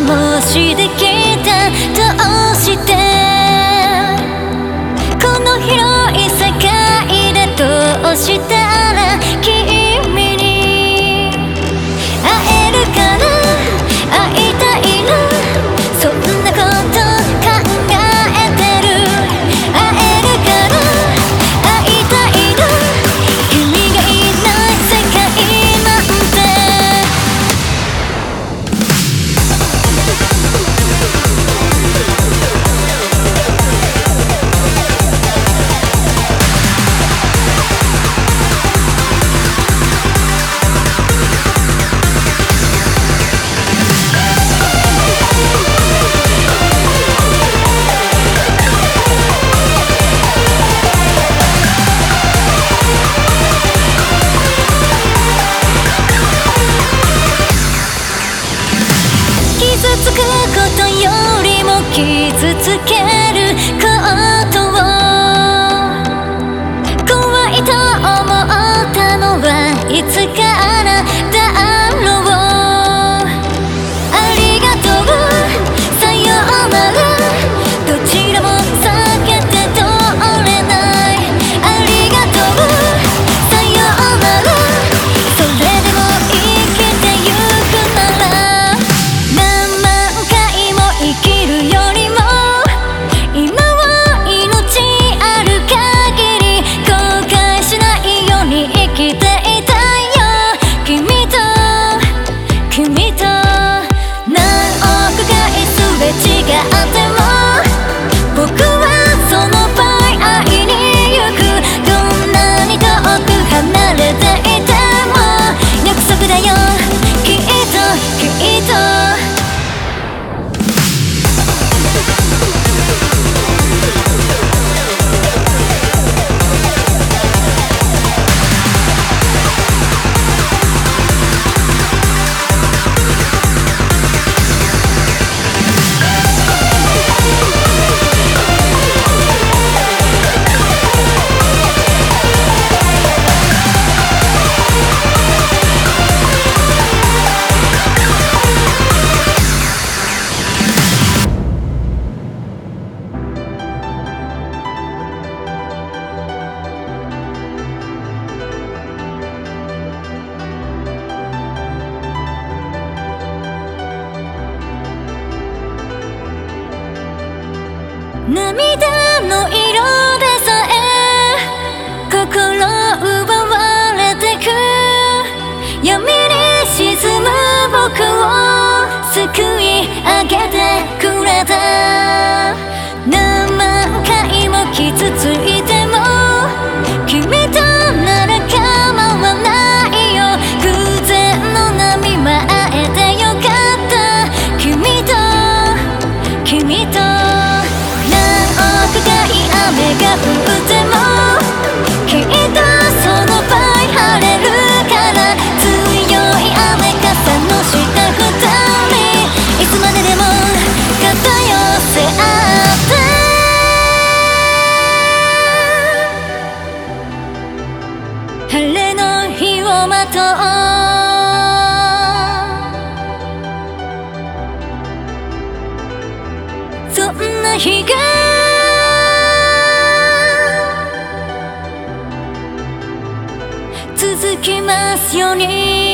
もしできたどうしてこの広い世界でどうしたら君に会えるかな会いたいなそんなこと考えてる会えるかな会いたいな君がいない世界なんて傷つくことよりも傷つけることを怖いと思ったのはいつからだろうありがとうさようならどちらも避けて通れないありがとうさようならそれでも生きてゆくなら何万回も生きるよりも今は命ある限り後悔しないように生きていたいよ君と何億回すれ違っても僕はその場合会いに行くどんなに遠く離れていても約束だよきっと涙の色でさえ心奪われてく闇に沈む僕を救い上げてくれた何万回も傷ついても君となら構わないよ偶然の波間会えてよかった君と雨が降ってもきっとその場合晴れるから強い雨傘の下二人いつまででも肩寄せ合って晴れの日を待とうそんな日が続きますように